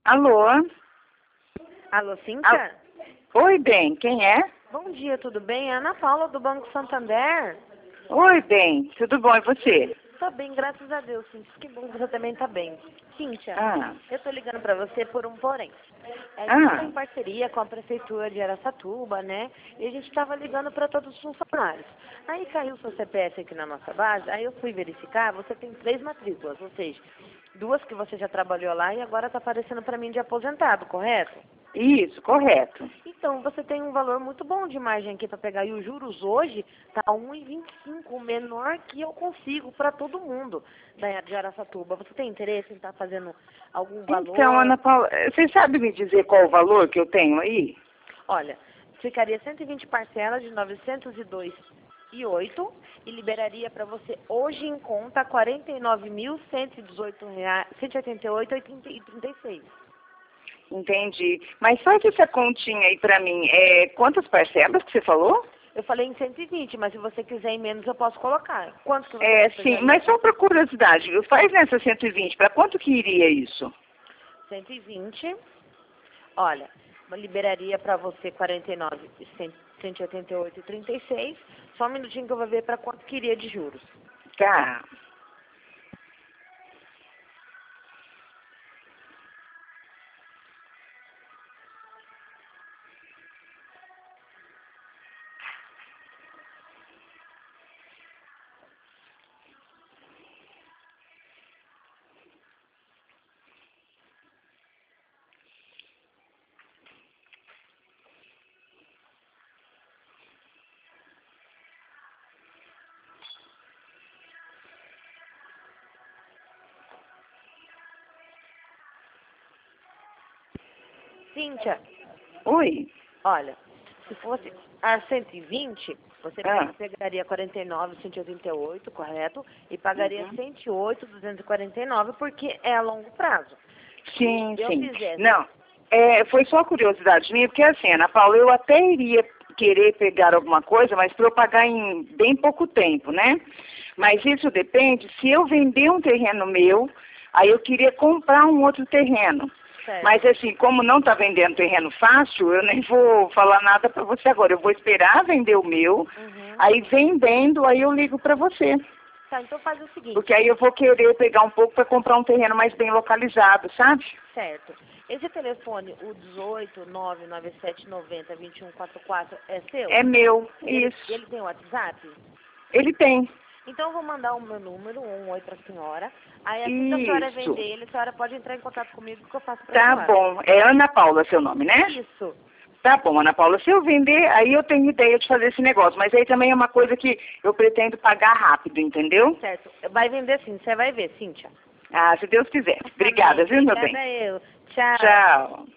Alô? Alô, Cíntia? Oi, bem, quem é? Bom dia, tudo bem? É a Ana Paula, do Banco Santander. Oi, bem, tudo bom, e você? Tô bem, graças a Deus, Cíntia. Que bom que você também tá bem. Cíntia, Ah, eu tô ligando pra você por um porém. A gente tá ah, em parceria com a Prefeitura de Araçatuba, né? E a gente tava ligando pra todos os funcionários. Aí caiu o seu CPF aqui na nossa base, aí eu fui verificar, você tem 3 matrículas, ou seja, 2 que você já trabalhou lá e agora tá aparecendo pra mim de aposentado, correto? isso, correto. Então, você tem um valor muito bom de margem aqui para pegar. E os juros hoje tá 1,25, o menor que eu consigo para todo mundo de Araçatuba. Você tem interesse em estar fazendo algum Então, valor? Ana Paula, você sabe me dizer qual o valor que eu tenho aí? Olha, ficaria 120 parcelas de 902,08 e liberaria para você hoje em conta R$ 49.118, 188,36. Entendi. Mas faz essa continha aí pra mim. Quantas parcelas que você falou? Eu falei em 120, mas se você quiser em menos eu posso colocar. Quanto que você Sim, precisaria? mas só por curiosidade, faz nessa 120, para quanto que iria isso? 120. Olha, liberaria para você 49, 188,36. Só um minutinho que eu vou ver para quanto que iria de juros. Tá. Cíntia, Oi? olha, se fosse a 120, você Ah. pegaria 49, 188, correto? E pagaria Uhum. 108,249, porque é a longo prazo. Sim, Se eu sim. fizesse... Não, foi só curiosidade minha, porque assim, Ana Paula, eu até iria querer pegar alguma coisa, mas para eu pagar em bem pouco tempo, né? Mas isso depende, se eu vender um terreno meu, aí eu queria comprar um outro terreno. Mas Certo. assim, como não está vendendo terreno fácil, eu nem vou falar nada para você agora. Eu vou esperar vender o meu, Uhum. aí vendendo, aí eu ligo para você. Tá, então faz o seguinte. Porque aí eu vou querer pegar um pouco para comprar um terreno mais bem localizado, sabe? Certo. Esse telefone, o 18 99790 2144, é seu? É meu, Ele, isso. ele tem WhatsApp? Ele tem. Então eu vou mandar o meu número, um oi para a senhora. Aí assim que a senhora Isso. vender ele, a senhora pode entrar em contato comigo que eu faço para a Tá senhora. bom. É Ana Paula seu nome, né? Isso. Tá bom, Ana Paula. Se eu vender, aí eu tenho ideia de fazer esse negócio. Mas aí também é uma coisa que eu pretendo pagar rápido, entendeu? Certo. Vai vender sim, você vai ver, Cíntia. Ah, se Deus quiser. Obrigada, viu, meu bem? Obrigada eu. Tchau. Tchau.